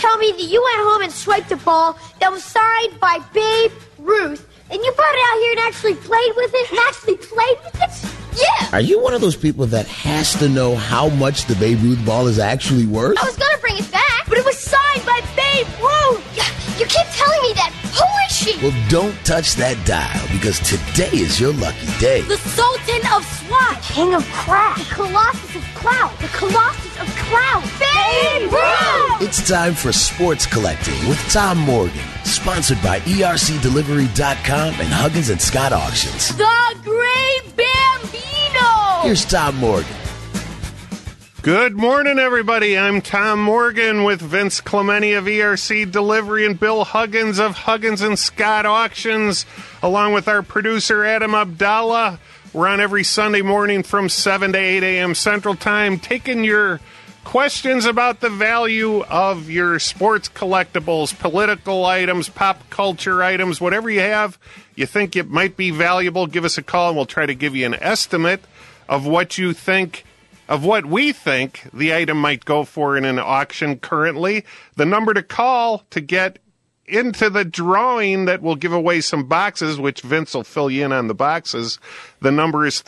tell me that you went home and swiped a ball that was signed by Babe Ruth, and you brought it out here and actually played with it? Yeah! Are you one of those people that has to know how much the Babe Ruth ball is actually worth? I was gonna bring it back, but it was signed by Babe Ruth! You keep telling me that. Who is she? Well, don't touch that dial, because today is your lucky day. The Sultan of SWAT! The King of Crash! The Colossus of Cloud! The Colossus of Cloud! Babe Ruth! It's time for Sports Collecting with Tom Morgan, sponsored by ERCDelivery.com and Huggins and Scott Auctions. The Great Bambino! Here's Tom Morgan. Good morning, everybody. I'm Tom Morgan with Vince Clementi of ERC Delivery and Bill Huggins of Huggins and Scott Auctions, along with our producer, Adam Abdallah. We're on every Sunday morning from 7 to 8 a.m. Central Time, taking your questions about the value of your sports collectibles, political items, pop culture items, whatever you have, you think it might be valuable, give us a call and we'll try to give you an estimate of what you think, of what we think the item might go for in an auction currently. The number to call to get into the drawing that will give away some boxes, which Vince will fill you in on the boxes. The number is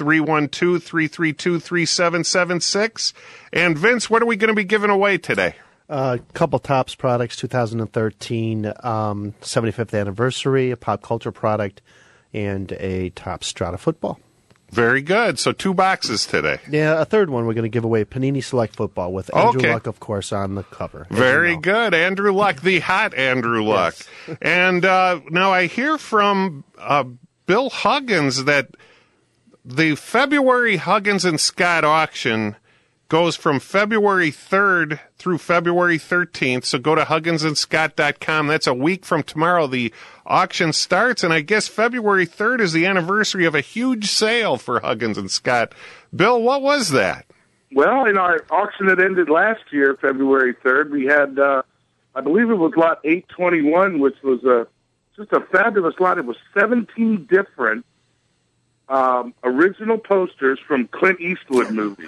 312-332-3776. And Vince, what are we going to be giving away today? A couple Topps products, 2013 75th anniversary, a pop culture product, and a Topps Strata football. Very good. So 2 boxes today. Yeah, a third one we're going to give away, Panini Select Football, with Andrew Luck, of course, on the cover. Very good. Andrew Luck, the hot Andrew Luck. Yes. And now I hear from Bill Huggins that the February Huggins and Scott auction goes from February 3rd through February 13th. So go to hugginsandscott.com. That's a week from tomorrow. The auction starts, and I guess February 3rd is the anniversary of a huge sale for Huggins and Scott. Bill, what was that? Well, in our auction that ended last year, February 3rd, we had, I believe it was lot 821, which was just a fabulous lot. It was 17 different original posters from Clint Eastwood movies.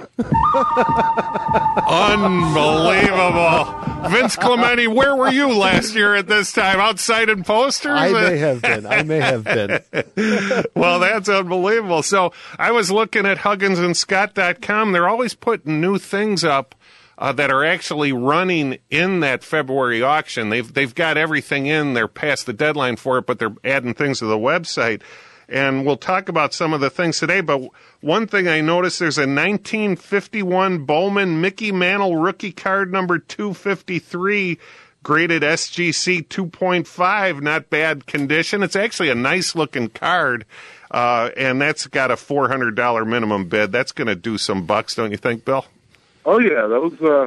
Unbelievable. Vince Clementi, where were you last year at this time? Outside in posters? I may have been. Well, that's unbelievable. So I was looking at hugginsandscott.com. They're always putting new things up that are actually running in that February auction. They've got everything in. They're past the deadline for it, but they're adding things to the website. And we'll talk about some of the things today, but one thing I noticed, there's a 1951 Bowman Mickey Mantle rookie card number 253, graded SGC 2.5, not bad condition. It's actually a nice-looking card, and that's got a $400 minimum bid. That's going to do some bucks, don't you think, Bill? Oh, yeah, those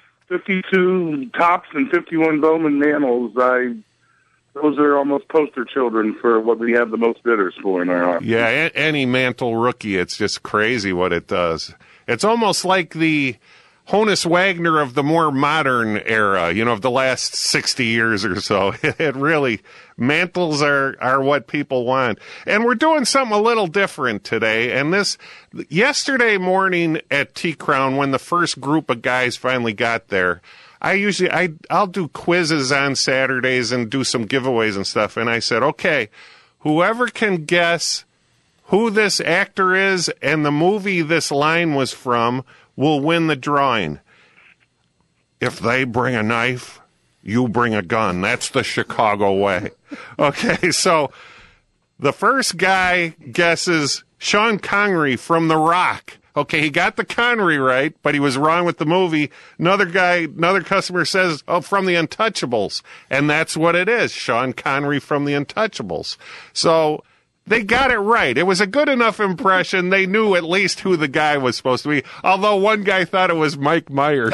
52 Topps and 51 Bowman Mantles, those are almost poster children for what we have the most bidders for in our auction. Yeah, any Mantle rookie, it's just crazy what it does. It's almost like the Honus Wagner of the more modern era, of the last 60 years or so. It really, Mantles are what people want. And we're doing something a little different today. And yesterday morning at T-Crown, when the first group of guys finally got there, I'll do quizzes on Saturdays and do some giveaways and stuff. And I said, okay, whoever can guess who this actor is and the movie this line was from will win the drawing. If they bring a knife, you bring a gun. That's the Chicago way. Okay, so the first guy guesses Sean Connery from The Rock. Okay, he got the Connery right, but he was wrong with the movie. Another customer says, from The Untouchables. And that's what it is, Sean Connery from The Untouchables. So they got it right. It was a good enough impression. They knew at least who the guy was supposed to be, although one guy thought it was Mike Myers.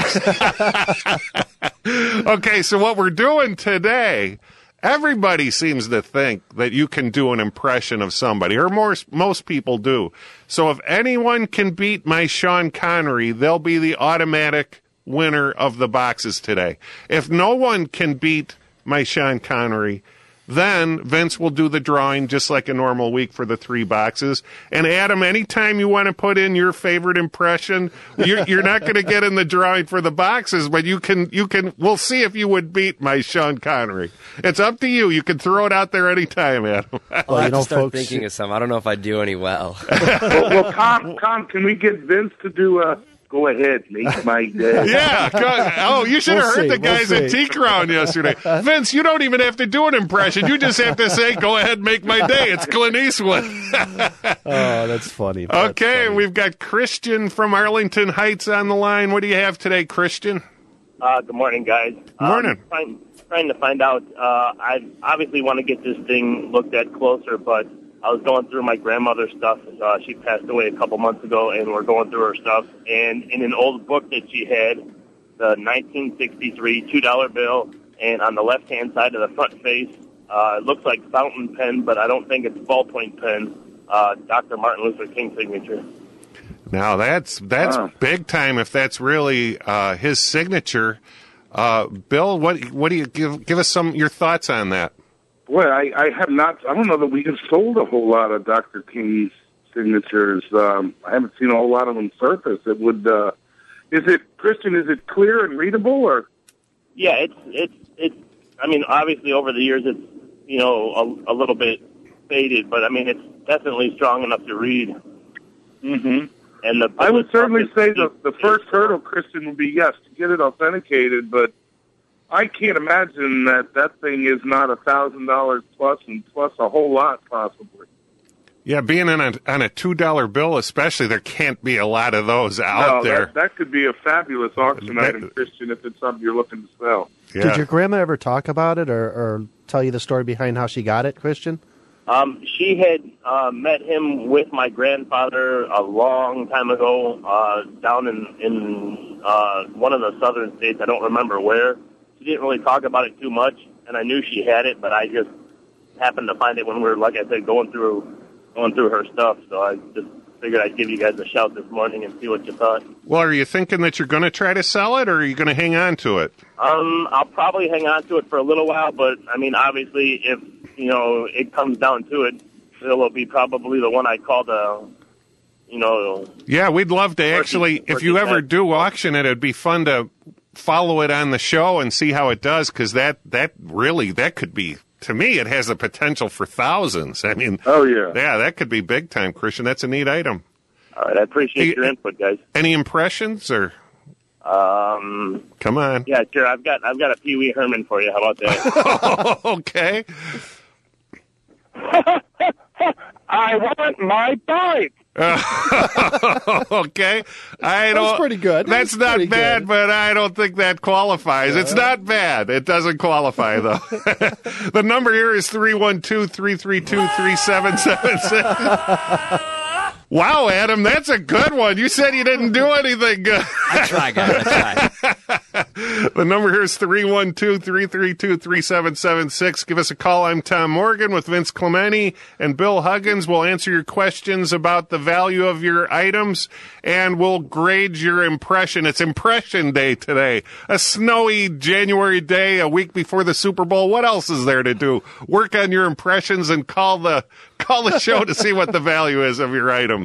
Okay, so what we're doing today, everybody seems to think that you can do an impression of somebody, or most people do. So if anyone can beat my Sean Connery, they'll be the automatic winner of the boxes today. If no one can beat my Sean Connery, Then Vince will do the drawing just like a normal week for the 3 boxes. And Adam, anytime you want to put in your favorite impression, you're not going to get in the drawing for the boxes, but you can, we'll see if you would beat my Sean Connery. It's up to you. You can throw it out there anytime, Adam. I'll have to start thinking of some. I don't know if I do any well. well, Tom, can we get Vince to do a... Go ahead, make my day. Yeah. You should have heard the guys at T-Crown yesterday. Vince, you don't even have to do an impression. You just have to say, go ahead, make my day. It's Clint Eastwood. That's funny. Okay, we've got Christian from Arlington Heights on the line. What do you have today, Christian? Good morning, guys. Morning. Trying to find out. I obviously want to get this thing looked at closer, but I was going through my grandmother's stuff. She passed away a couple months ago, and we're going through her stuff. And in an old book that she had, the 1963 $2 bill, and on the left-hand side of the front face, it looks like fountain pen, but I don't think it's ballpoint pen, Dr. Martin Luther King signature. Now, that's big time if that's really his signature. Bill, what do you give us your thoughts on that? Boy, I have not. I don't know that we have sold a whole lot of Dr. King's signatures. I haven't seen a whole lot of them surface. It would. Is it, Christian? Is it clear and readable, or? Yeah, it's. I mean, obviously over the years it's a little bit faded, but I mean it's definitely strong enough to read. Mm-hmm. And I would certainly say the first hurdle, Christian, would be yes to get it authenticated, but I can't imagine that thing is not $1,000 plus, and plus a whole lot possibly. Yeah, being on a $2 bill especially, there can't be a lot of those out there. That could be a fabulous auction item, Christian, if it's something you're looking to sell. Yeah. Did your grandma ever talk about it or tell you the story behind how she got it, Christian? She had met him with my grandfather a long time ago down in one of the southern states. I don't remember where. She didn't really talk about it too much, and I knew she had it, but I just happened to find it when we were, like I said, going through her stuff. So I just figured I'd give you guys a shout this morning and see what you thought. Well, are you thinking that you're going to try to sell it, or are you going to hang on to it? I'll probably hang on to it for a little while, but, I mean, obviously, if, it comes down to it, it'll be probably the one I call the, Yeah, we'd love to actually, if you ever do auction it, it'd be fun to follow it on the show and see how it does, because that could be, to me, it has the potential for thousands. I mean, that could be big time, Christian. That's a neat item. All right, I appreciate your input, guys. Any impressions or? Come on. Yeah, sure. I've got a Pee Wee Herman for you. How about that? Okay. I want my bike. Okay. That's pretty good. That's not bad, good. But I don't think that qualifies. It's not bad. It doesn't qualify, though. The number here is 312-332-3776. Wow, Adam, that's a good one. You said you didn't do anything good. I try, guys. I try. The number here is 312-332-3776. Give us a call. I'm Tom Morgan with Vince Clementi and Bill Huggins. We'll answer your questions about the value of your items, and we'll grade your impression. It's Impression Day today. A snowy January day, a week before the Super Bowl. What else is there to do? Work on your impressions and call the show to see what the value is of your items.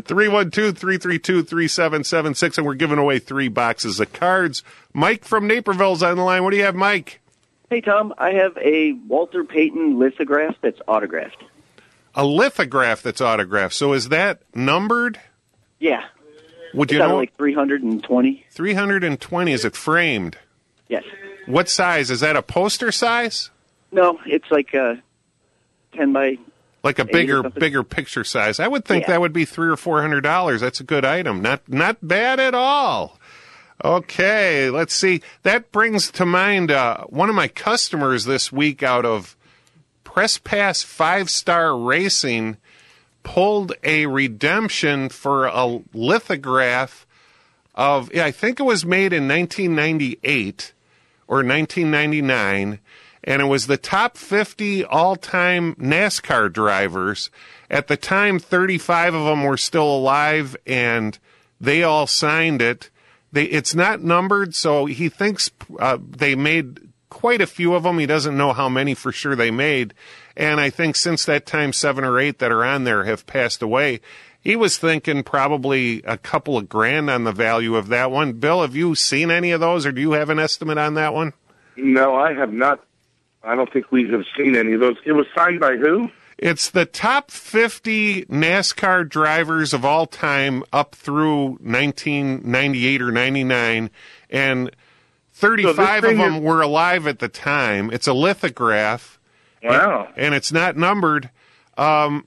312-332-3776, and we're giving away 3 boxes of cards. Mike from Naperville's on the line. What do you have, Mike? Hey, Tom. I have a Walter Payton lithograph that's autographed. A lithograph that's autographed. So is that numbered? Yeah. Would you know? Like 320. 320. Is it framed? Yes. What size? Is that a poster size? No, it's like 10 by... Like a bigger picture size. I would think that would be $300 or $400. That's a good item. Not bad at all. Okay, let's see. That brings to mind one of my customers this week out of Press Pass 5-Star Racing pulled a redemption for a lithograph of, I think it was made in 1998 or 1999. And it was the top 50 all-time NASCAR drivers. At the time, 35 of them were still alive, and they all signed it. It's not numbered, so he thinks they made quite a few of them. He doesn't know how many for sure they made. And I think since that time, 7 or 8 that are on there have passed away. He was thinking probably a couple of grand on the value of that one. Bill, have you seen any of those, or do you have an estimate on that one? No, I have not. I don't think we have seen any of those. It was signed by who? It's the top 50 NASCAR drivers of all time up through 1998 or 99, and 35 of them were alive at the time. It's a lithograph. Wow. And it's not numbered. Now,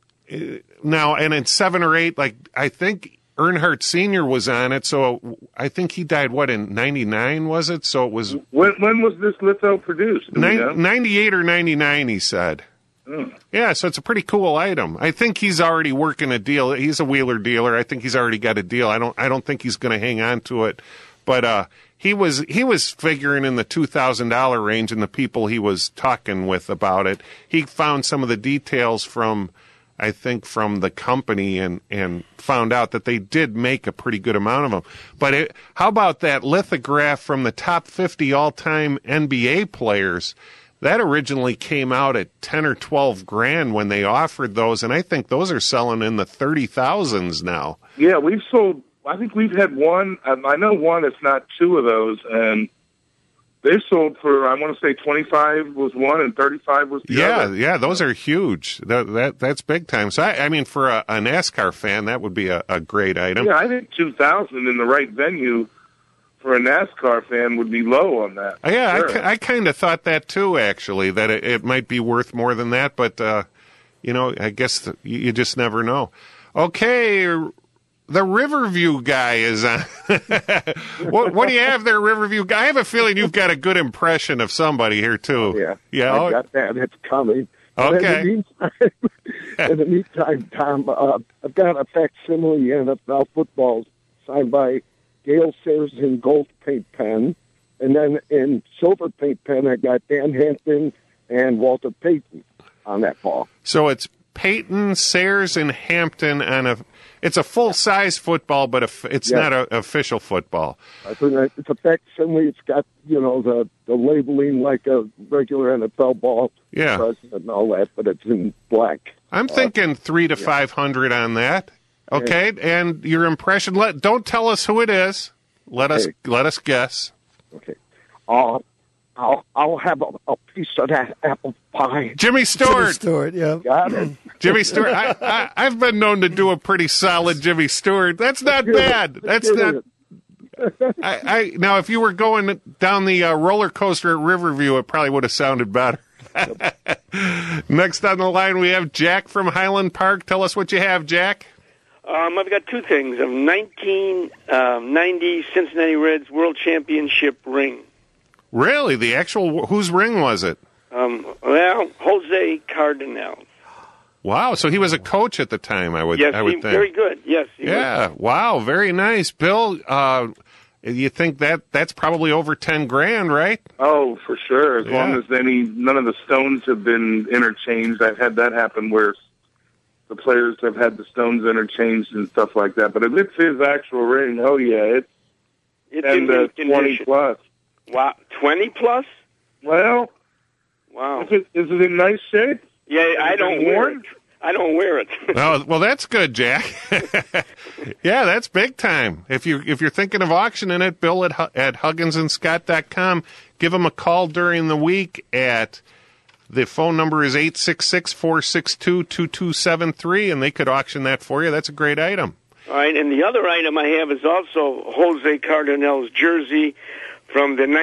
and in 7 or 8, like, I think Earnhardt Sr. was on it, so I think he died, in 99, was it? So it was... When was this litho produced? 98 or 99, he said. Yeah, so it's a pretty cool item. I think he's already working a deal. He's a Wheeler dealer. I think he's already got a deal. I don't think he's going to hang on to it. But he was figuring in the $2,000 range, and the people he was talking with about it, he found some of the details from the company and found out that they did make a pretty good amount of them. But how about that lithograph from the top 50 all-time NBA players? That originally came out at 10 or 12 grand when they offered those, and I think those are selling in the 30,000s now. Yeah, we've sold, I think we've had one, I know one, it's not 2 of those, and they sold for, I want to say 25 was one and 35 was the other. Yeah, those are huge. That's big time. So, I mean, for a NASCAR fan, that would be a great item. Yeah, I think 2,000 in the right venue for a NASCAR fan would be low on that. Yeah, sure. I kind of thought that too, actually, that it might be worth more than that. But, I guess you just never know. Okay, the Riverview guy is on. What do you have there, Riverview guy? I have a feeling you've got a good impression of somebody here, too. Yeah, I got that. It's coming. Okay. In the meantime, Tom, I've got a facsimile NFL football signed by Gale Sayers in gold paint pen. And then in silver paint pen, I got Dan Hampton and Walter Payton on that ball. So it's Payton, Sayers, and Hampton on it's a full-size football, but it's not an official football. It's a facsimile. It's got, the labeling like a regular NFL ball. Yeah. And all that, but it's in black. I'm thinking 300 to 500 on that. Okay, and your impression. Don't tell us who it is. Let us guess. Okay. I'll have a piece of that apple pie. Jimmy Stewart. Yeah. Got it. Jimmy Stewart. I've been known to do a pretty solid Jimmy Stewart. That's not bad. That's not. Now, if you were going down the roller coaster at Riverview, it probably would have sounded better. Next on the line, we have Jack from Highland Park. Tell us what you have, Jack. I've got 2 things. A 1990 Cincinnati Reds World Championship ring. Really? The actual, whose ring was it? Jose Cardenal. Wow, so he was a coach at the time, I would think. Very good. Yes, he was. Wow, very nice. Bill, you think that's probably over 10 grand, right? Oh, for sure. As long as none of the stones have been interchanged. I've had that happen where the players have had the stones interchanged and stuff like that. But if it's his actual ring, it's 10 to 20 plus. Wow, 20 plus? Well, wow. Is it in nice shape? Yeah, I don't wear it. I don't wear it. Oh, well, that's good, Jack. Yeah, that's big time. If you're thinking of auctioning it, Bill at HugginsandScott.com. Give him a call during the week the phone number is 866-462-2273, and they could auction that for you. That's a great item. All right, and the other item I have is also Jose Cardenal's jersey from the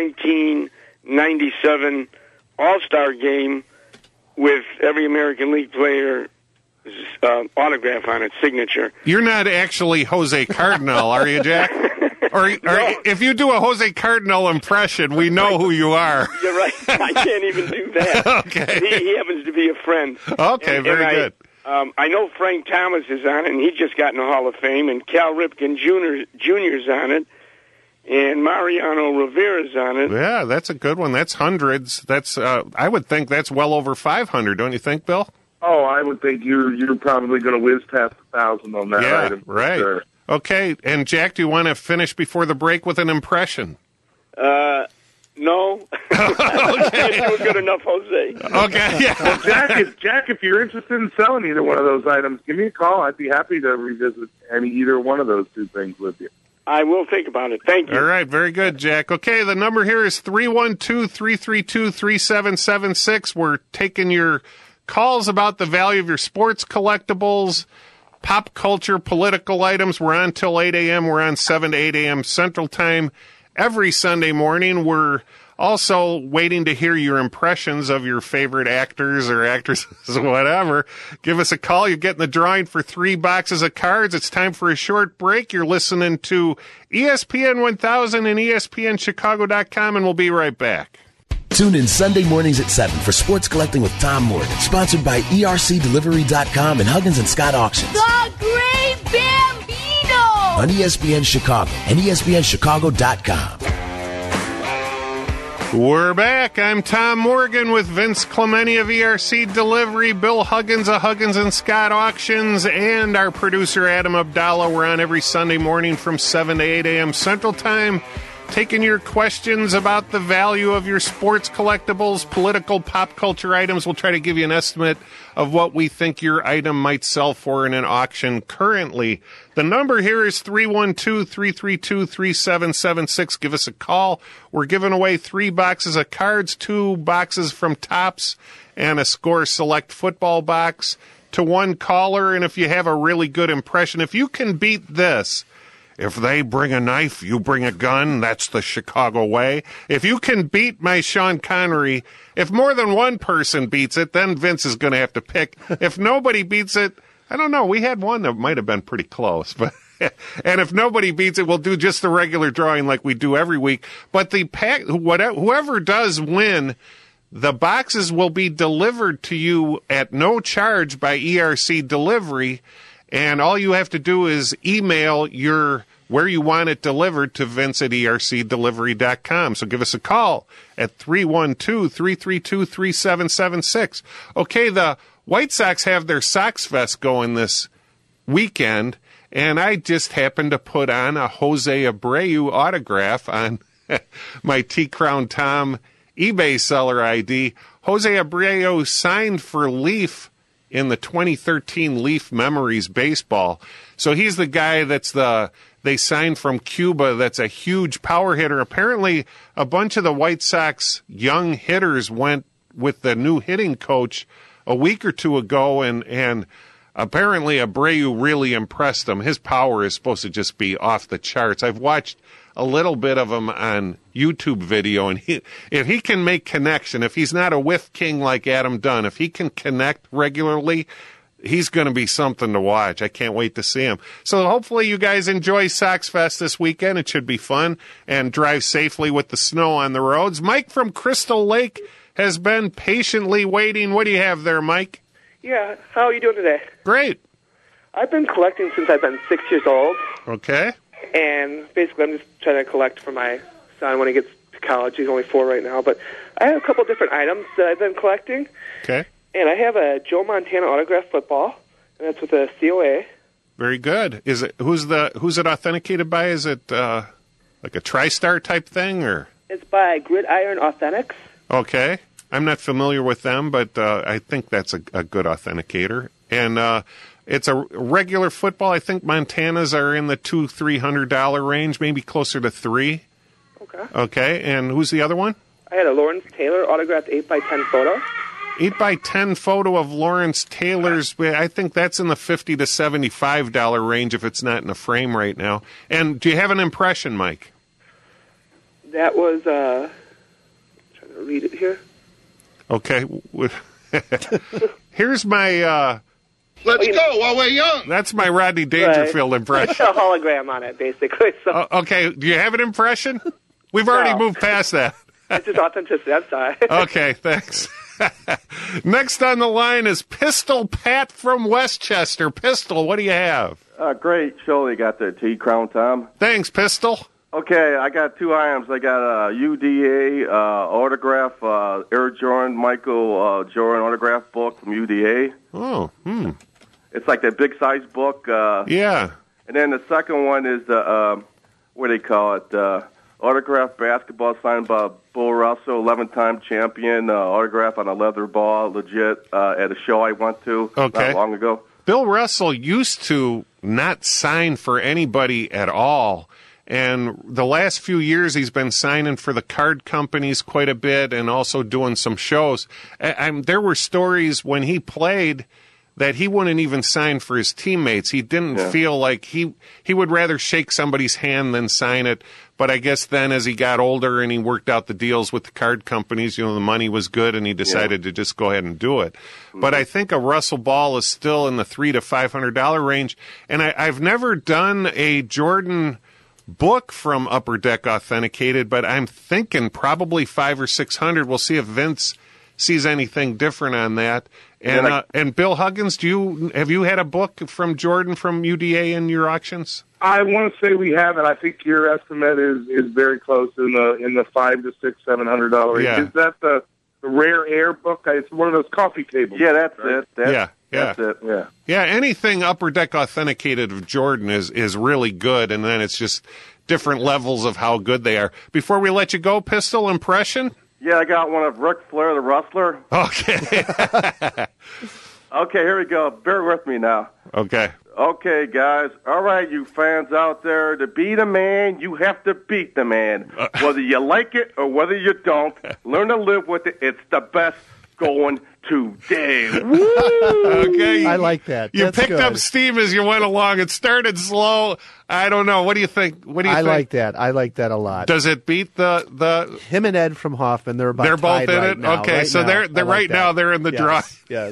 1997 All-Star game with every American League player autograph on it, signature. You're not actually Jose Cardinal, are you, Jack? Or if you do a Jose Cardinal impression, we know who you are. You're right. I can't even do that. Okay. He happens to be a friend. Okay, very good. I know Frank Thomas is on it, and he just got in the Hall of Fame, and Cal Ripken Jr.'s on it, and Mariano Rivera's on it. Yeah, that's a good one. That's hundreds. That's I would think that's well over 500, don't you think, Bill? Oh, I would think you're probably going to whiz past 1,000 on that item. Right. Sure. Okay, and Jack, do you want to finish before the break with an impression? No. You're doing good enough, Jose. Okay, yeah. Well, Jack, if you're interested in selling either one of those items, give me a call. I'd be happy to revisit either one of those two things with you. I will think about it. Thank you. All right, very good, Jack. Okay, the number here is 312-332-3776. We're taking your calls about the value of your sports collectibles, pop culture, political items. We're on till 8 a.m. We're on 7 to 8 a.m. Central Time every Sunday morning. We're also waiting to hear your impressions of your favorite actors or actresses, whatever. Give us a call. You get in the drawing for 3 boxes of cards. It's time for a short break. You're listening to ESPN 1000 and ESPNChicago.com, and we'll be right back. Tune in Sunday mornings at 7 for Sports Collecting with Tom Morgan, sponsored by ERCDelivery.com and Huggins and Scott Auctions. The Great Bambino! On ESPN Chicago and ESPNChicago.com. We're back. I'm Tom Morgan with Vince Clementi of ERC Delivery, Bill Huggins of Huggins and Scott Auctions, and our producer Adam Abdallah. We're on every Sunday morning from 7 to 8 a.m. Central Time, taking your questions about the value of your sports collectibles, political, pop culture items. We'll try to give you an estimate of what we think your item might sell for in an auction currently. The number here is 312-332-3776. Give us a call. We're giving away 3 boxes of cards, 2 boxes from Topps, and a Score Select football box to one caller. And if you have a really good impression, if you can beat this, if they bring a knife, you bring a gun. That's the Chicago way. If you can beat my Sean Connery, if more than one person beats it, then Vince is going to have to pick. If nobody beats it, I don't know. We had one that might have been pretty close, but and if nobody beats it, we'll do just the regular drawing like we do every week. But the pack, whoever does win, the boxes will be delivered to you at no charge by ERC Delivery. And all you have to do is email where you want it delivered to Vince at ERCDelivery.com. So give us a call at 312-332-3776. Okay, the White Sox have their Sox Fest going this weekend, and I just happened to put on a Jose Abreu autograph on my T-Crown Tom eBay seller ID. Jose Abreu signed for Leaf in the 2013 Leaf Memories baseball. So he's the guy they signed from Cuba that's a huge power hitter. Apparently, a bunch of the White Sox young hitters went with the new hitting coach a week or two ago, and apparently Abreu really impressed them. His power is supposed to just be off the charts. I've watched a little bit of him on YouTube video, and if he can make connection, if he's not a whiff king like Adam Dunn, if he can connect regularly, he's going to be something to watch. I can't wait to see him. So hopefully you guys enjoy Sox Fest this weekend. It should be fun, and drive safely with the snow on the roads. Mike from Crystal Lake has been patiently waiting. What do you have there, Mike? Yeah, how are you doing today? Great. I've been collecting since I've been 6 years old. Okay. And basically I'm just trying to collect for my son when he gets to college. He's only 4 right now. But I have a couple different items that I've been collecting. Okay. And I have a Joe Montana autographed football, and that's with a COA. Very good. Is it who's it authenticated by? Is it like a TriStar type thing, or? It's by Gridiron Authentics. Okay. I'm not familiar with them, but I think that's a good authenticator. And it's a regular football. I think Montanas are in the $200-300 range, maybe closer to $3. Okay. Okay. And who's the other one? I had a Lawrence Taylor autographed 8x10 photo. 8x10 photo of Lawrence Taylor's. I think that's in the $50 to $75 range if it's not in a frame right now. And do you have an impression, Mike? That was, I'm trying to read it here. Okay. Here's my... Let's go while we're young. That's my Rodney Dangerfield impression. It's a hologram on it, basically. So. Okay. Do you have an impression? We've already moved past that. It's just authenticity. I'm sorry. Okay, thanks. Next on the line is Pistol Pat from Westchester. Pistol, what do you have? Great show you got there, T-Crown Tom. Thanks, Pistol. Okay, I got 2 items. I got a UDA autograph, Air Jordan, Michael Jordan autograph book from UDA. Oh, It's like that big size book. Yeah. And then the second one is the, what do they call it, autographed basketball signed by Bill Russell, 11-time champion, autograph on a leather ball, legit, at a show I went to not long ago. Bill Russell used to not sign for anybody at all. And the last few years, he's been signing for the card companies quite a bit and also doing some shows. There were stories when he played that he wouldn't even sign for his teammates. He didn't feel like he would rather shake somebody's hand than sign it. But I guess then as he got older and he worked out the deals with the card companies, the money was good and he decided to just go ahead and do it. Mm-hmm. But I think a Russell ball is still in the $300 to $500 range. And I've never done a Jordan book from Upper Deck Authenticated, but I'm thinking probably $500 or $600. We'll see if Vince sees anything different on that. And Bill Huggins, have you had a book from Jordan from UDA in your auctions? I want to say we have, and I think your estimate is very close in the $500 to $700 range. Yeah. Is that the Rare Air book? It's one of those coffee tables. Yeah, that's right? it. That's it. Yeah. Yeah, anything Upper Deck Authenticated of Jordan is really good, and then it's just different levels of how good they are. Before we let you go, Pistol, impression? Yeah, I got one of Ric Flair, the wrestler. Okay. Okay, here we go. Bear with me now. Okay. Okay, guys. All right, you fans out there. To beat a man, you have to beat the man. Whether you like it or whether you don't, learn to live with it. It's the best going today. Woo! Okay. I like that. You That's picked good. up steam as you went along. It started slow. I don't know. What do you think? I like that. I like that a lot. Does it beat the him and Ed from Hoffman? They're both tied in right it. Now. Okay, right so now. they're right now they're in the draw. Yes.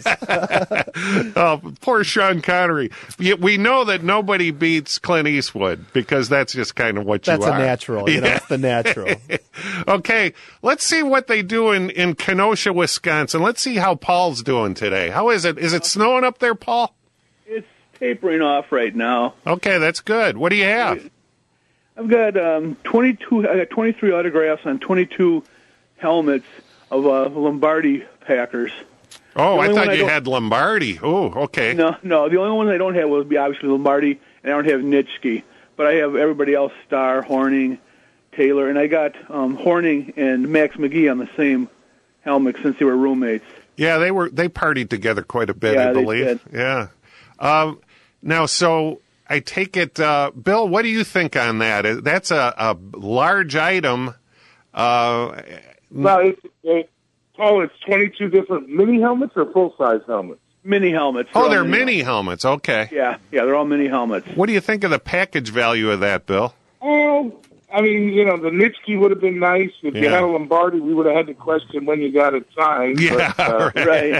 Oh, poor Sean Connery. We know that nobody beats Clint Eastwood because that's just kind of what you are. That's a natural. It's the natural. Okay, let's see what they do in Kenosha, Wisconsin. Let's see how Paul's doing today. How is it? Is it snowing up there, Paul? It's tapering off right now. Okay, that's good. What do you have? I've got 22. I got 23 autographs on 22 helmets of Lombardi Packers. Oh, I thought you had Lombardi. Oh, okay. No. The only one I don't have would be obviously Lombardi, and I don't have Nitschke. But I have everybody else: Starr, Horning, Taylor, and I got Horning and Max McGee on the same helmet since they were roommates. Yeah, they partied together quite a bit, Yeah, I believe. they did. Yeah. Now, so I take it, Bill, what do you think on that? That's a large item. Paul, it's 22 different mini helmets or full-size helmets? Mini helmets. Oh, they're mini helmets. Okay. Yeah, they're all mini helmets. What do you think of the package value of that, Bill? Oh, I mean, the Nitschke would have been nice. If you had a Lombardi, we would have had to question when you got it signed. Yeah, but, right.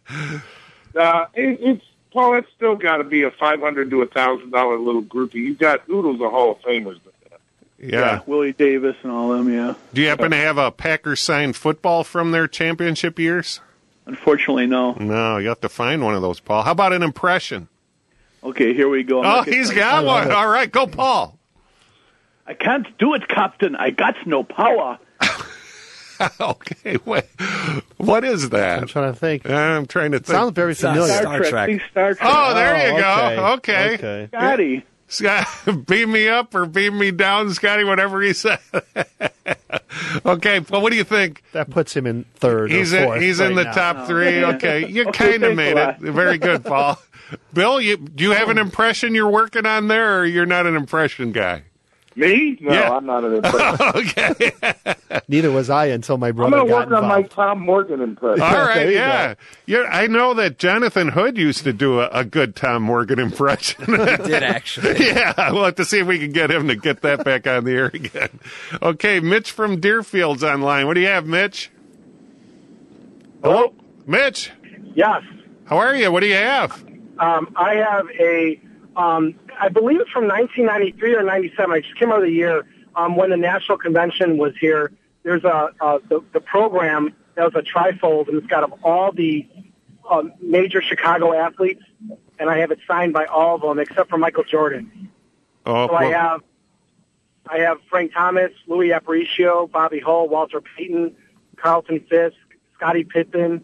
It's Paul, it's still got to be a $500 to $1,000 little groupie. You've got oodles of Hall of Famers with that. Yeah. Willie Davis and all them, yeah. Do you happen to have a Packers signed football from their championship years? Unfortunately, no. No, you have to find one of those, Paul. How about an impression? Okay, here we go. He's got one. All right, go, Paul. I can't do it, Captain. I got no power. Okay, wait. What is that? I'm trying to think. I'm trying to think. Sounds very familiar. Star Trek. Oh, there you go. Okay. Scotty. Scott, beam me up or beam me down, Scotty, whatever he said. Okay, well, what do you think? That puts him in third or fourth. He's in the top three. Okay, you kind of made it. Very good, Paul. Bill, do you have an impression you're working on there, or you're not an impression guy? Me? No, Yeah. I'm not an impression. Okay. Neither was I until my brother I'm got going to work on involved. my Tom Morgan impression. All right, There you yeah. I know that Jonathan Hood used to do a good Tom Morgan impression. He did, actually. Yeah, we'll have to see if we can get him to get that back on the air again. Okay, Mitch from Deerfield's online. What do you have, Mitch? Hello? Mitch? Yes. How are you? What do you have? I have I believe it's from 1993 or 97. I just came out of the year when the National Convention was here. There's the program that was a trifold, and it's got all the major Chicago athletes, and I have it signed by all of them except for Michael Jordan. Oh, so I have Frank Thomas, Louis Aparicio, Bobby Hull, Walter Payton, Carlton Fisk, Scottie Pippen,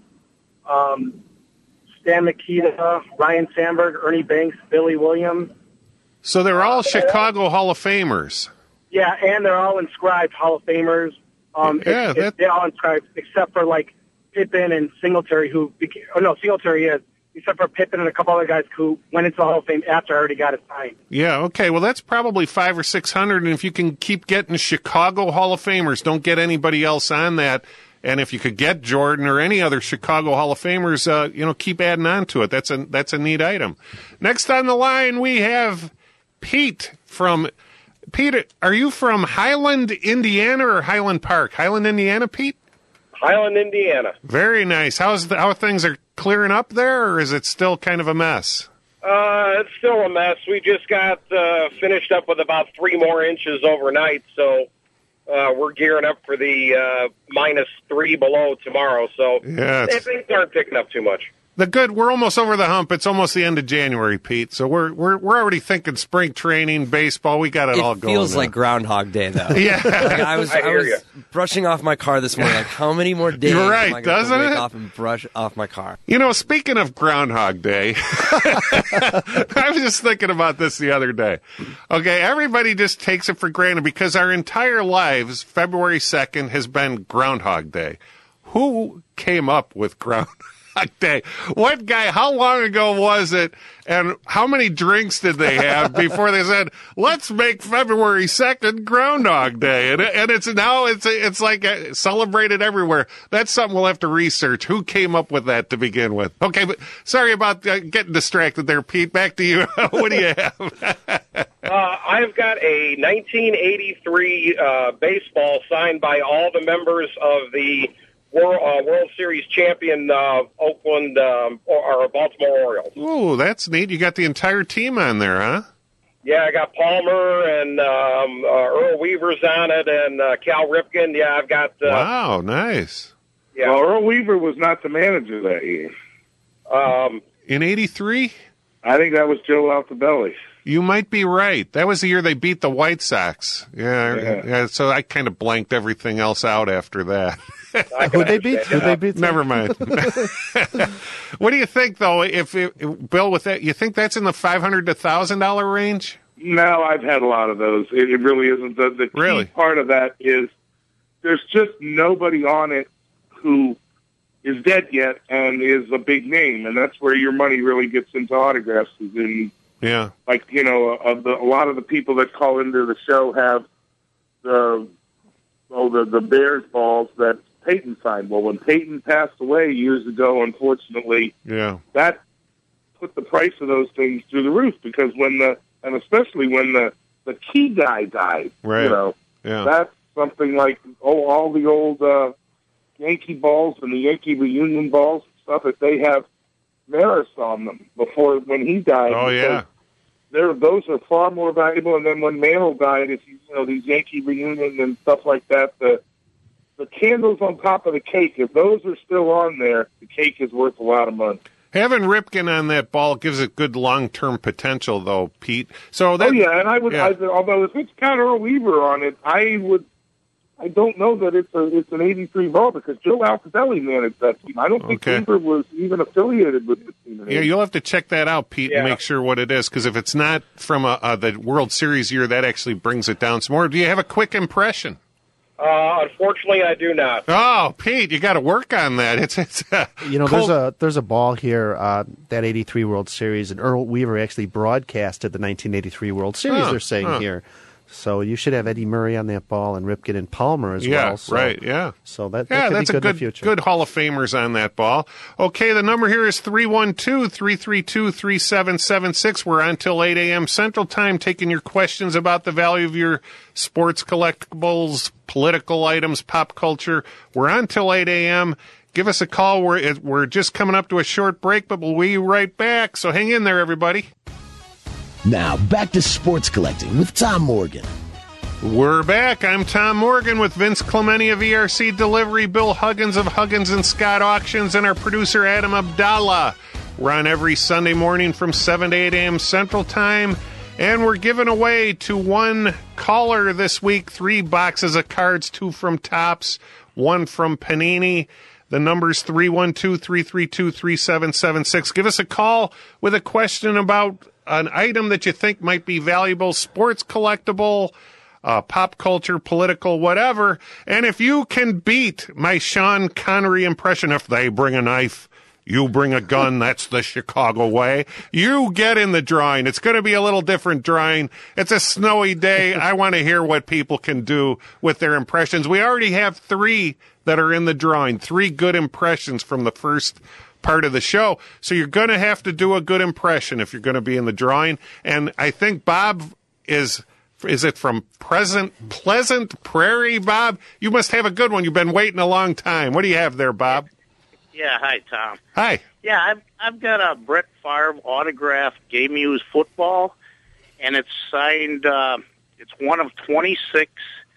Stan Mikita, Ryan Sandberg, Ernie Banks, Billy Williams. So they're all Chicago Hall of Famers. Yeah, and they're all inscribed Hall of Famers. They're all inscribed except for like Pippen and Singletary, Singletary is, except for Pippen and a couple other guys who went into the Hall of Fame after I already got it signed. Yeah, okay. Well, that's probably 500 or 600, and if you can keep getting Chicago Hall of Famers, don't get anybody else on that. And if you could get Jordan or any other Chicago Hall of Famers, keep adding on to it. That's a neat item. Next on the line, we have Pete. Pete, are you from Highland, Indiana, or Highland Park? Highland, Indiana, Pete? Highland, Indiana. Very nice. How things are clearing up there, or is it still kind of a mess? It's still a mess. We just got finished up with about 3 more inches overnight, so we're gearing up for the -3 below tomorrow. So things aren't picking up too much. We're almost over the hump. It's almost the end of January, Pete. So we're already thinking spring training, baseball. We got it all going. It feels like Groundhog Day, though. Yeah, I was brushing off my car this morning. Like, how many more days? You're right, am I going doesn't to wake it? off and brush off my car? Speaking of Groundhog Day, I was just thinking about this the other day. Okay, everybody just takes it for granted because our entire lives, February 2nd, has been Groundhog Day. Who came up with Groundhog Day? What guy? How long ago was it? And how many drinks did they have before they said, "Let's make February 2nd Groundhog Day"? And it's now it's like celebrated everywhere. That's something we'll have to research. Who came up with that to begin with? Okay, but sorry about getting distracted there, Pete. Back to you. What do you have? I've got a 1983 baseball signed by all the members of the World Series champion Oakland or Baltimore Orioles. Ooh, that's neat. You got the entire team on there, huh? Yeah, I got Palmer and Earl Weaver's on it and Cal Ripken. Yeah, I've got... wow, nice. Yeah. Well, Earl Weaver was not the manager that year. In 83? I think that was Joe Altobelli. You might be right. That was the year they beat the White Sox. Yeah. So I kind of blanked everything else out after that. Who'd they beat? Never mind. What do you think, though? Bill, with that, you think that's in the $500 to $1,000 range? No, I've had a lot of those. It really isn't. The key part of that is there's just nobody on it who is dead yet and is a big name, and that's where your money really gets into autographs. Is in like a lot of the people that call into the show have the Bears balls that Peyton signed. Well, when Peyton passed away years ago, unfortunately, that put the price of those things through the roof because especially when the key guy died, that's something like all the old Yankee balls and the Yankee reunion balls and stuff that they have Maris on them before when he died. Oh yeah. Those are far more valuable. And then when Mantle died, these Yankee reunion and stuff like that, the candles on top of the cake, if those are still on there, the cake is worth a lot of money. Having Ripken on that ball gives it good long-term potential, though, Pete. So that, and I would, although if it's got Earl Weaver on it, I don't know that it's an 83 ball because Joe Altobelli managed that team. I don't think Weaver was even affiliated with the team. Yeah, you'll have to check that out, Pete, and make sure what it is, because if it's not from the World Series year, that actually brings it down some more. Do you have a quick impression? Unfortunately, I do not. Oh, Pete, you got to work on that. It's there's a ball here, that 83 World Series, and Earl Weaver actually broadcasted the 1983 World Series, they're saying here. So you should have Eddie Murray on that ball and Ripken and Palmer as well. So, right, yeah. So that that's be good a in the future. good Hall of Famers on that ball. Okay, the number here is 312-332-3776. We're on until 8 a.m. Central Time, taking your questions about the value of your sports collectibles, political items, pop culture. We're on until 8 a.m. Give us a call. We're just coming up to a short break, but we'll be right back. So hang in there, everybody. Now, back to Sports Collecting with Tom Morgan. We're back. I'm Tom Morgan with Vince Clementi of ERC Delivery, Bill Huggins of Huggins & Scott Auctions, and our producer, Adam Abdallah. We're on every Sunday morning from 7 to 8 a.m. Central Time, and we're giving away to one caller this week 3 boxes of cards, 2 from Topps, 1 from Panini. The number's 312-332-3776. Give us a call with a question about an item that you think might be valuable, sports collectible, pop culture, political, whatever. And if you can beat my Sean Connery impression, if they bring a knife, you bring a gun, that's the Chicago way, you get in the drawing. It's going to be a little different drawing. It's a snowy day. I want to hear what people can do with their impressions. We already have 3 that are in the drawing, 3 good impressions from the first part of the show. So you're going to have to do a good impression if you're going to be in the drawing. And I think Bob is it from Pleasant Prairie, Bob? You must have a good one. You've been waiting a long time. What do you have there, Bob? Yeah, hi, Tom. Hi. Yeah, I've got a Brett Favre autographed Game Used football, and it's signed, it's one of 26.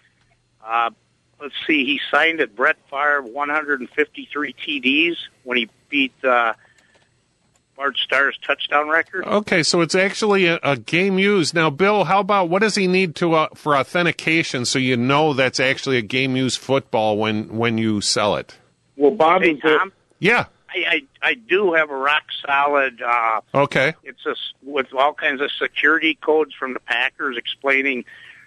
Let's see, he signed it, Brett Favre, 153 TDs when he beat Bart Starr's touchdown record. Okay, so it's actually a Game Used. Now, Bill, how about, what does he need to for authentication so you know that's actually a Game Used football when you sell it? Well, Bob, hey, Tom? Yeah. I do have a rock solid. Okay. It's with all kinds of security codes from the Packers explaining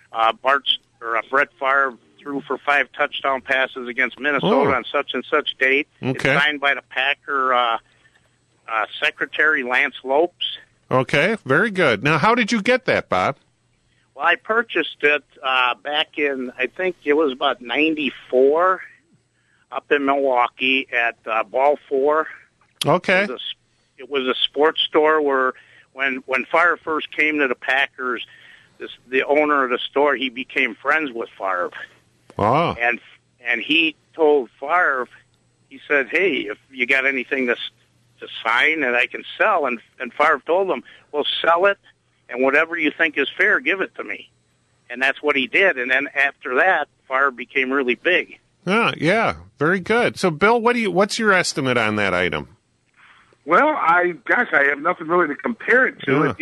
Brett Favre threw for 5 touchdown passes against Minnesota on such and such date. Okay. It's signed by the Packer Secretary Lance Lopes. Okay, very good. Now, how did you get that, Bob? Well, I purchased it back in, I think it was about 94. Up in Milwaukee at Ball 4. Okay. It was a sports store where when Favre first came to the Packers, the owner of the store, he became friends with Favre. Oh. And he told Favre, he said, hey, if you got anything to sign that I can sell, and Favre told him, well, sell it, and whatever you think is fair, give it to me. And that's what he did. And then after that, Favre became really big. Yeah, very good. So, Bill, what's your estimate on that item? Well, I have nothing really to compare it to.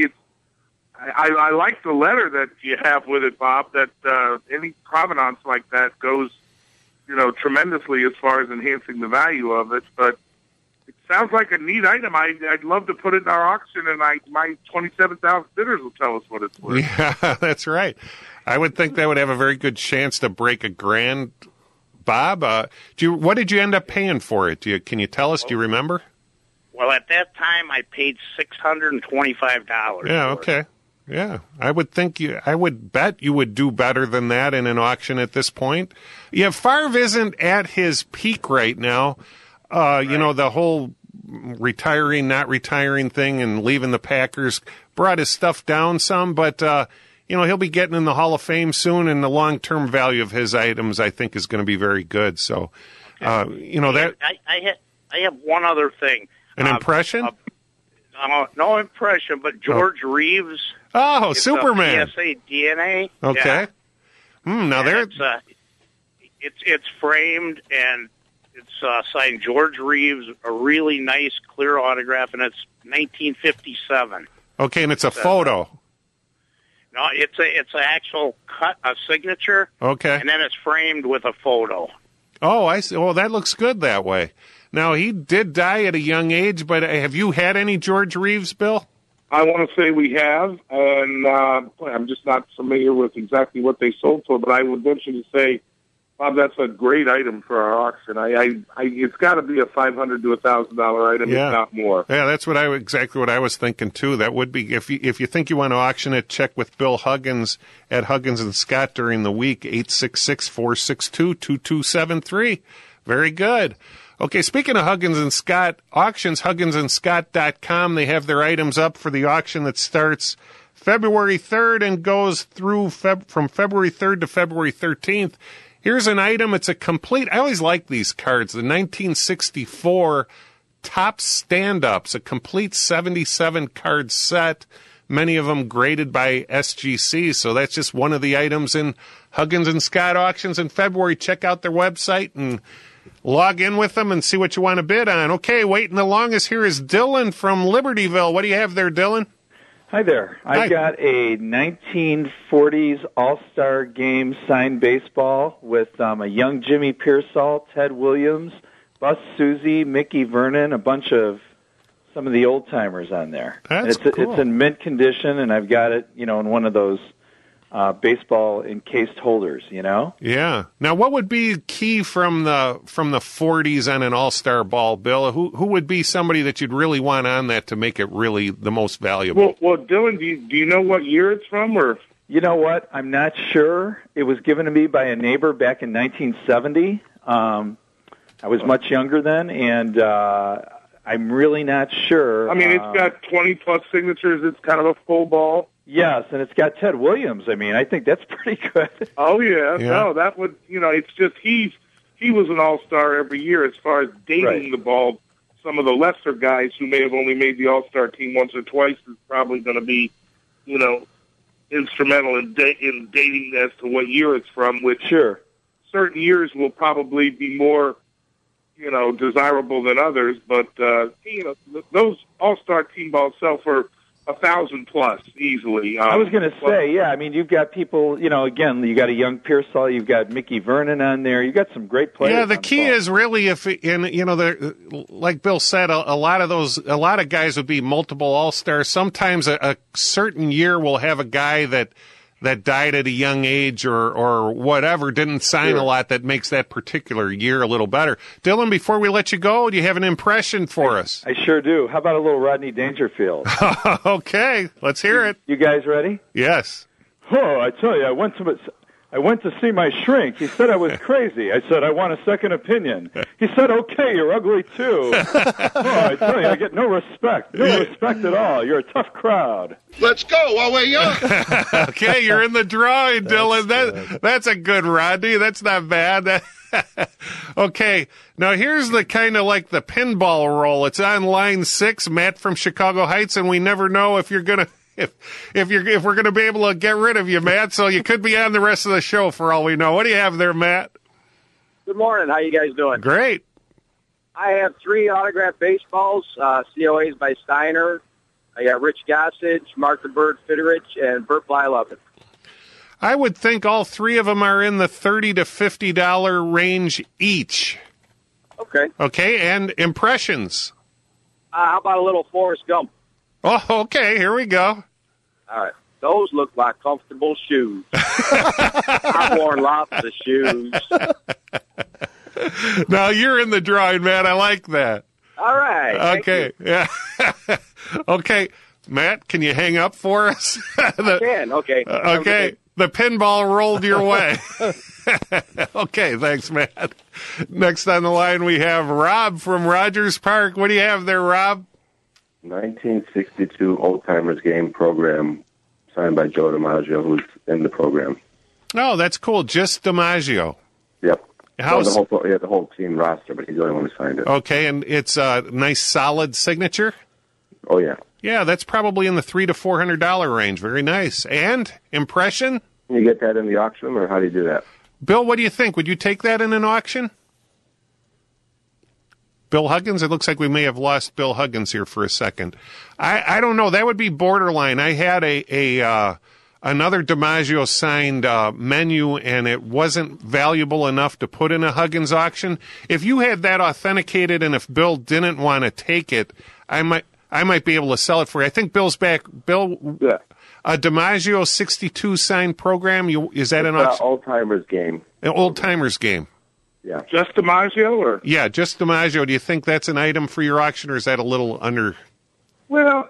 I like the letter that you have with it, Bob. That any provenance like that goes, tremendously as far as enhancing the value of it. But it sounds like a neat item. I'd love to put it in our auction, and my 27,000 bidders will tell us what it's worth. Yeah, that's right. I would think that would have a very good chance to break $1,000. Bob, what did you end up paying for it? Can you tell us? Do you remember? Well, at that time, I paid $625. Yeah, okay. Yeah, I would bet you would do better than that in an auction at this point. Yeah, Favre isn't at his peak right now. Right. The whole retiring, not retiring thing and leaving the Packers brought his stuff down some, but he'll be getting in the Hall of Fame soon, and the long-term value of his items, I think, is going to be very good. So, that. I have one other thing. An impression? No impression, but George Reeves. Oh, Superman. PSA DNA. Okay. Yeah. Now there. It's framed and it's signed George Reeves, a really nice, clear autograph, and it's 1957. Okay, and it's a photo. No, it's an actual cut, a signature. Okay. And then it's framed with a photo. Oh, I see. Well, that looks good that way. Now, he did die at a young age, but have you had any George Reeves, Bill? I want to say we have, and I'm just not familiar with exactly what they sold for, but I would venture to say, Bob, that's a great item for our auction. It's got to be a $500 to $1,000 item, if not more. Yeah, that's exactly what I was thinking too. That would be if you think you want to auction it, check with Bill Huggins at Huggins and Scott during the week, 866-462-2273. Very good. Okay, speaking of Huggins and Scott auctions, HugginsandScott.com, they have their items up for the auction that starts February 3rd and goes through from February 3rd to February 13th. Here's an item. It's a complete, I always like these cards, the 1964 Top Stand-Ups, a complete 77 card set, many of them graded by SGC. So that's just one of the items in Huggins and Scott auctions in February. Check out their website and log in with them and see what you want to bid on. Okay, waiting the longest here is Dylan from Libertyville. What do you have there, Dylan? Hi there. I got a 1940s All-Star Game signed baseball with a young Jimmy Pearsall, Ted Williams, Bus Susie, Mickey Vernon, a bunch of some of the old-timers on there. That's cool. It's in mint condition, and I've got it, in one of those baseball encased holders, you know? Yeah. Now, what would be key from the 40s on an all-star ball, Bill? Who would be somebody that you'd really want on that to make it really the most valuable? Well, Dylan, do you know what year it's from, or? You know what? I'm not sure. It was given to me by a neighbor back in 1970. I was much younger then, and I'm really not sure. I mean, it's got 20-plus signatures. It's kind of a full ball. Yes, and it's got Ted Williams. I mean, I think that's pretty good. Oh, yeah. No, that would, it's just he was an all-star every year as far as dating the ball. Some of the lesser guys who may have only made the all-star team once or twice is probably going to be, instrumental in dating as to what year it's from, which certain years will probably be more, desirable than others. But, those all-star team balls sell for 1,000 plus easily. I was going to say, I mean, you've got people, again, you got a young Pearsall, you've got Mickey Vernon on there, you've got some great players. Yeah, the key is really like Bill said, a lot of guys would be multiple all-stars. Sometimes a certain year will have a guy that died at a young age or whatever, didn't sign a lot, that makes that particular year a little better. Dylan, before we let you go, do you have an impression for us? I sure do. How about a little Rodney Dangerfield? Okay, let's hear it. You guys ready? Yes. Oh, I tell you, I went to see my shrink. He said I was crazy. I said, I want a second opinion. He said, okay, you're ugly too. Oh, I tell you, I get no respect. No respect at all. You're a tough crowd. Let's go while we're young. Okay, you're in the drawing, Dylan. That's a good Rodney. That's not bad. Okay, now here's the kind of like the pinball roll. It's on line 6, Matt from Chicago Heights, and we never know if you're going to if we're going to be able to get rid of you, Matt, so you could be on the rest of the show for all we know. What do you have there, Matt? Good morning. How you guys doing? Great. I have 3 autographed baseballs, COAs by Steiner. I got Rich Gossage, Mark the Bird Fitterich, and Bert Blyleven. I would think all 3 of them are in the $30 to $50 range each. Okay. Okay, and impressions. How about a little Forrest Gump? Oh, okay, here we go. All right. Those look like comfortable shoes. I've worn lots of shoes. Now you're in the drawing, man. I like that. All right. Okay. Yeah. Okay. Matt, can you hang up for us? I can. Okay. Okay. The pinball rolled your way. Okay. Thanks, Matt. Next on the line, we have Rob from Rogers Park. What do you have there, Rob? 1962 Old Timers Game program signed by Joe DiMaggio, who's in the program. Oh, that's cool. Just DiMaggio. Yep. The whole team roster, but he's the only one who signed it. Okay, and it's a nice, solid signature? Oh, yeah. Yeah, that's probably in the $300 to $400 range. Very nice. And impression? Can you get that in the auction, or how do you do that? Bill, what do you think? Would you take that in an auction? Bill Huggins? It looks like we may have lost Bill Huggins here for a second. I don't know. That would be borderline. I had another DiMaggio signed menu, and it wasn't valuable enough to put in a Huggins auction. If you had that authenticated, and if Bill didn't want to take it, I might be able to sell it for you. I think Bill's back. Bill, a DiMaggio 62 signed program. Is that an auction? Old Timers Game. An Old Timers Game. Yeah. Just DiMaggio, or? Yeah, just DiMaggio. Do you think that's an item for your auction, or is that a little under? Well,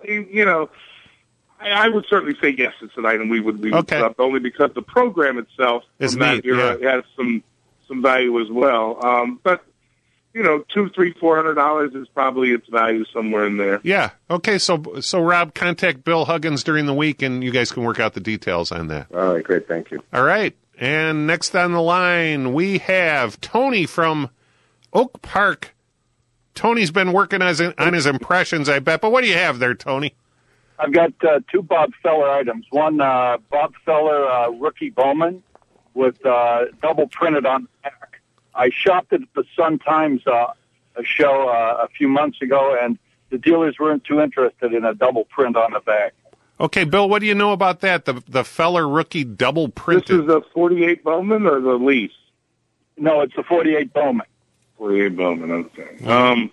I would certainly say yes, it's an item we would put up, only because the program itself is from that era has some value as well. But $200, $300, $400 is probably its value somewhere in there. Yeah. Okay. So Rob, contact Bill Huggins during the week, and you guys can work out the details on that. All right. Great. Thank you. All right. And next on the line, we have Tony from Oak Park. Tony's been working on his impressions, I bet. But what do you have there, Tony? I've got 2 Bob Feller items. One, Bob Feller rookie Bowman with double printed on the back. I shopped it at the Sun-Times show a few months ago, and the dealers weren't too interested in a double print on the back. Okay, Bill, what do you know about that? The Feller rookie double printed. This is a 48 Bowman or the lease? No, it's a 48 Bowman. 48 Bowman, okay. And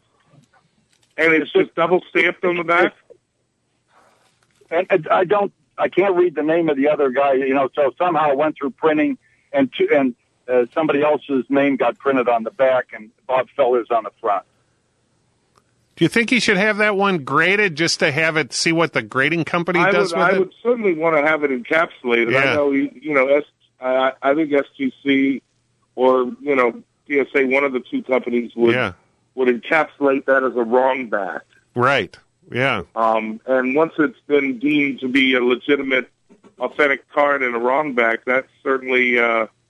it's just double stamped on the back? And I don't I can't read the name of the other guy, so somehow it went through printing and somebody else's name got printed on the back and Bob Feller's on the front. Do you think he should have that one graded just to have it, see what the grading company does with it? I would certainly want to have it encapsulated. Yeah. I know, I think SGC or, PSA, one of the two companies would encapsulate that as a wrong back. Right, yeah. And once it's been deemed to be a legitimate, authentic card and a wrong back, that's certainly,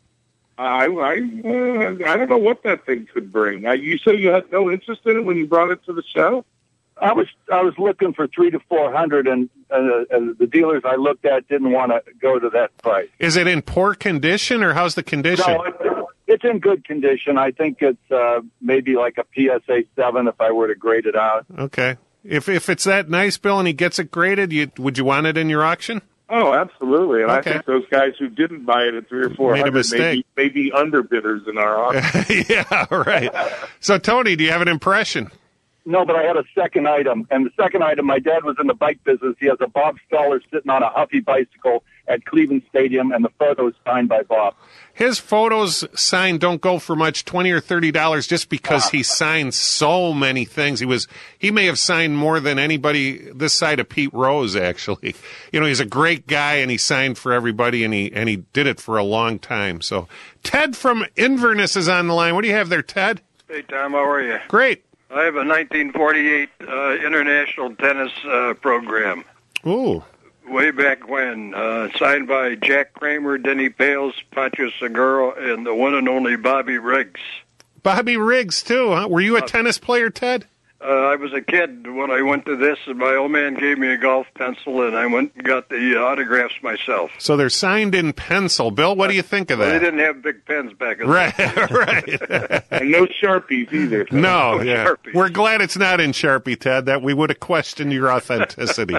I don't know what that thing could bring. You said you had no interest in it when you brought it to the show? I was looking for $300 to $400, and the dealers I looked at didn't want to go to that price. Is it in poor condition, or how's the condition? No, it's in good condition. I think it's maybe like a PSA 7 if I were to grade it out. Okay. If it's that nice, Bill, and he gets it graded, would you want it in your auction? Oh, absolutely. And Okay. I think those guys who didn't buy it at $300 or $400 Made a mistake. may be underbidders in our auction. Yeah, right. So, Tony, do you have an impression? No, but I had a second item. And the second item, my dad was in the bike business. He has a Bob Feller sitting on a Huffy bicycle at Cleveland Stadium, and the photo is signed by Bob. His photos signed don't go for much, $20 or $30, just because he signed so many things. He may have signed more than anybody this side of Pete Rose, actually. He's a great guy, and he signed for everybody, and he did it for a long time. So, Ted from Inverness is on the line. What do you have there, Ted? Hey, Tom, how are you? Great. I have a 1948 international tennis program. Ooh. Way back when, signed by Jack Kramer, Denny Pales, Pancho Segura, and the one and only Bobby Riggs. Bobby Riggs, too, huh? Were you a tennis player, Ted? I was a kid when I went to this, and my old man gave me a golf pencil, and I went and got the autographs myself. So they're signed in pencil. Bill, what do you think of Well, that? they didn't have big pens back then. Right, right. And no Sharpies either. No, yeah. Sharpies. We're glad it's not in Sharpie, Ted, that we would have questioned your authenticity.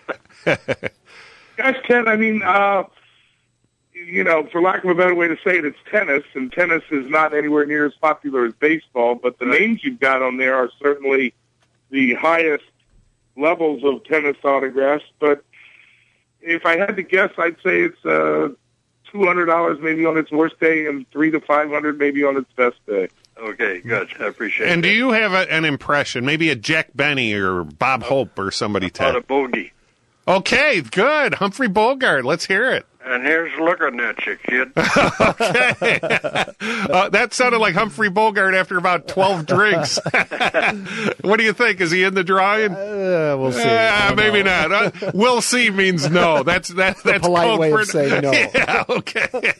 Gosh, Ted, I mean, for lack of a better way to say it, it's tennis, and tennis is not anywhere near as popular as baseball, but the names you've got on there are certainly the highest levels of tennis autographs. But if I had to guess, I'd say it's $200 maybe on its worst day and $300 to $500 maybe on its best day. Okay, good. I appreciate it. And do you have an impression, maybe a Jack Benny or Bob Hope or somebody, Ted? About a bogey. Okay, good. Humphrey Bogart. Let's hear it. And here's looking at you, kid. Okay. That sounded like Humphrey Bogart after about 12 drinks. What do you think? Is he in the drawing? We'll see. Maybe not. We'll see means no. That's polite code way for of saying no. Yeah, okay.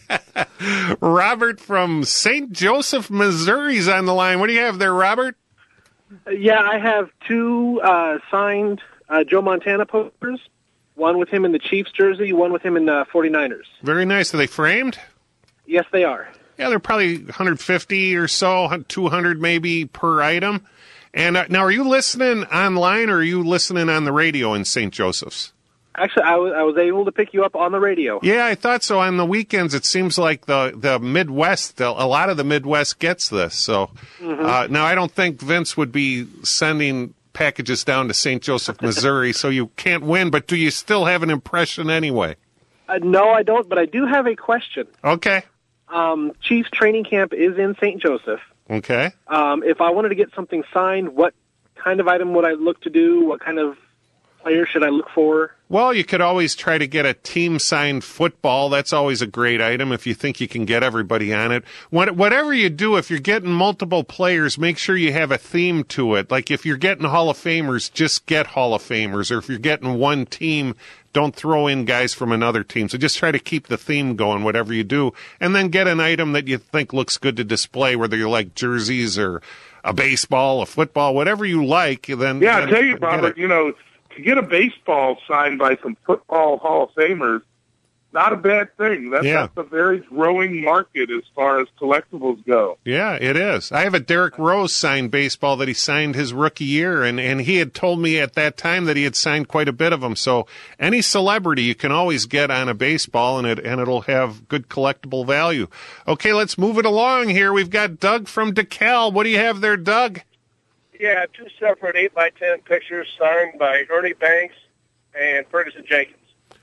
Robert from St. Joseph, Missouri's on the line. What do you have there, Robert? Yeah, I have two signed Joe Montana posters. One with him in the Chiefs jersey, one with him in 49ers. Very nice. Are they framed? Yes, they are. Yeah, they're probably 150 or so, 200 maybe per item. And now, are you listening online or are you listening on the radio in St. Joseph's? Actually, I was able to pick you up on the radio. Yeah, I thought so. On the weekends, it seems like the Midwest, a lot of the Midwest gets this. So now I don't think Vince would be sending packages down to St. Joseph, Missouri, so you can't win, but do you still have an impression anyway? No, I don't, but I do have a question. Okay. Chiefs training camp is in St. Joseph. Okay. If I wanted to get something signed, what kind of item would I look to do? What kind of player should I look for? Well, you could always try to get a team-signed football. That's always a great item if you think you can get everybody on it. Whatever you do, if you're getting multiple players, make sure you have a theme to it. Like if you're getting Hall of Famers, just get Hall of Famers. Or if you're getting one team, don't throw in guys from another team. So just try to keep the theme going, whatever you do. And then get an item that you think looks good to display, whether you like jerseys or a baseball, a football, whatever you like. Then I tell you, Robert, to get a baseball signed by some football Hall of Famers, not a bad thing. That's a very growing market as far as collectibles go. Yeah, it is. I have a Derrick Rose signed baseball that he signed his rookie year, and he had told me at that time that he had signed quite a bit of them. So any celebrity you can always get on a baseball, and it'll have good collectible value. Okay, let's move it along here. We've got Doug from DeKalb. What do you have there, Doug? Yeah, two separate 8x10 pictures signed by Ernie Banks and Ferguson Jenkins.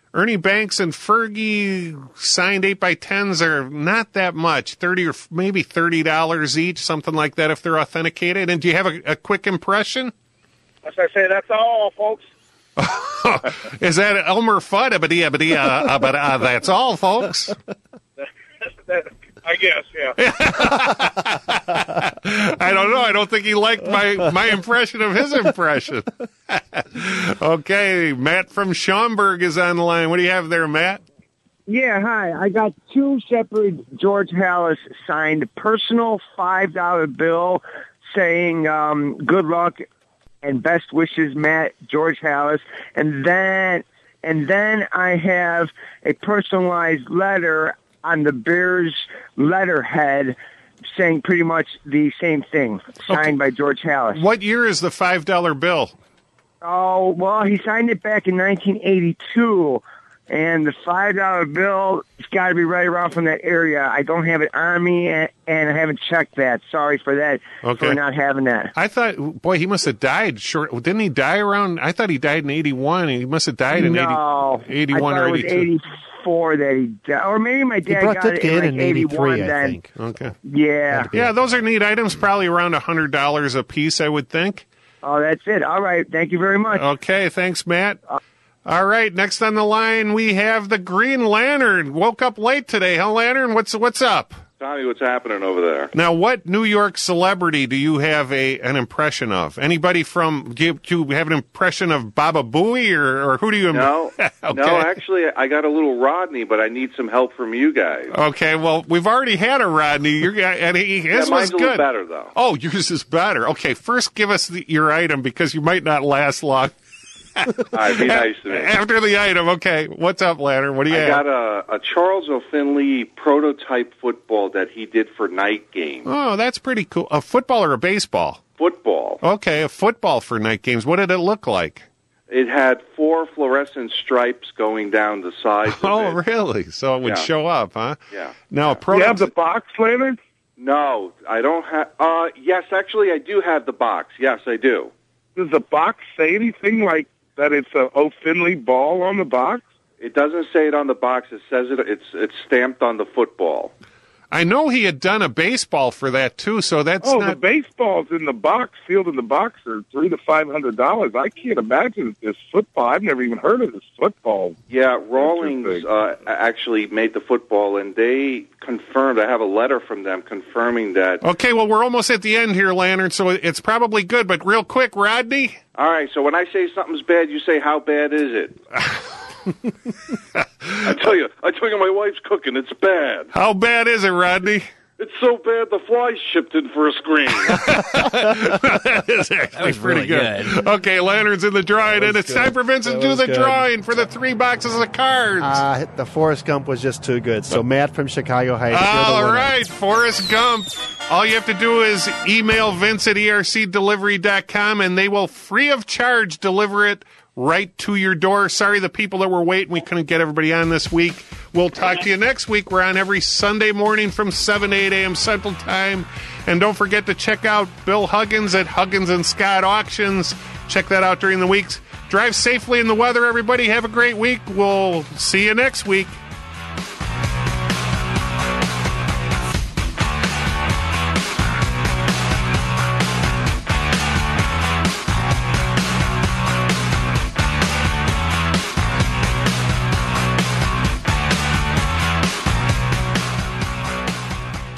Ernie Banks and Fergie signed 8x10s are not that much, $30 or maybe $30 each, something like that if they're authenticated. And do you have a quick impression? As I say, that's all, folks. Is that Elmer Fudd? That's all, folks. I guess, yeah. I don't know. I don't think he liked my impression of his impression. Okay, Matt from Schaumburg is on the line. What do you have there, Matt? Yeah, hi. I got two separate George Halas signed personal $5 bill saying good luck and best wishes, Matt, George Halas. And then I have a personalized letter on the Bears letterhead saying pretty much the same thing, signed by George Halas. What year is the $5 bill? Oh, well, he signed it back in 1982, and the $5 bill, it's got to be right around from that area. I don't have it on me, and I haven't checked that. Sorry for that, for not having that. I thought, boy, he must have died short. Didn't he die around? I thought he died in 81. He must have died in 81 or 82. I thought it was 84 that he died. Or maybe my dad got it in like 81 then. I think. Okay. Yeah. Yeah, those are neat items, probably around $100 a piece, I would think. Oh, that's it. All right. Thank you very much. Okay. Thanks, Matt. All right. Next on the line, we have the Green Lantern. Woke up late today, huh, Lantern? What's up? Tommy, what's happening over there? Now, what New York celebrity do you have an impression of? Anybody do you have an impression of Baba Booey, or who do you? No, okay. No. Actually, I got a little Rodney, but I need some help from you guys. Okay, well, we've already had a Rodney, and his was mine's good. A little better though. Oh, yours is better. Okay, first give us your item because you might not last long. All right, be nice to me. After the item, okay. What's up, Lantern? What do you have? I got a Charles O'Finley prototype football that he did for night games. Oh, that's pretty cool. A football or a baseball? Football. Okay, a football for night games. What did it look like? It had 4 fluorescent stripes going down the sides of Oh, it. really? So it would show up, huh? Yeah. Now, Do you have the box, Lantern? No, I don't have... yes, actually, I do have the box. Yes, I do. Does the box say anything like that it's a O'Finley ball on the box? It doesn't say it on the box. It says it's stamped on the football. I know he had done a baseball for that, too, so that's the baseballs in the box, sealed in the box, are $300 to $500. I can't imagine this football. I've never even heard of this football. Yeah, Rawlings actually made the football, and they confirmed. I have a letter from them confirming that. Okay, well, we're almost at the end here, Lantern, so it's probably good. But real quick, Rodney? All right, so when I say something's bad, you say, how bad is it? I tell you, my wife's cooking. It's bad. How bad is it, Rodney? It's so bad the flies shipped in for a screen. That is actually pretty really good. Okay, Lantern's in the drawing, and it's time for Vincent to do the drawing for the 3 boxes of cards. The Forrest Gump was just too good. So Matt from Chicago Heights. All right, Forrest Gump. All you have to do is email Vince at ercdelivery.com, and they will free of charge deliver it right to your door. Sorry, the people that were waiting, we couldn't get everybody on this week. We'll talk to you next week. We're on every Sunday morning from 7 to 8 a.m. Central Time. And don't forget to check out Bill Huggins at Huggins & Scott Auctions. Check that out during the weeks. Drive safely in the weather, everybody. Have a great week. We'll see you next week.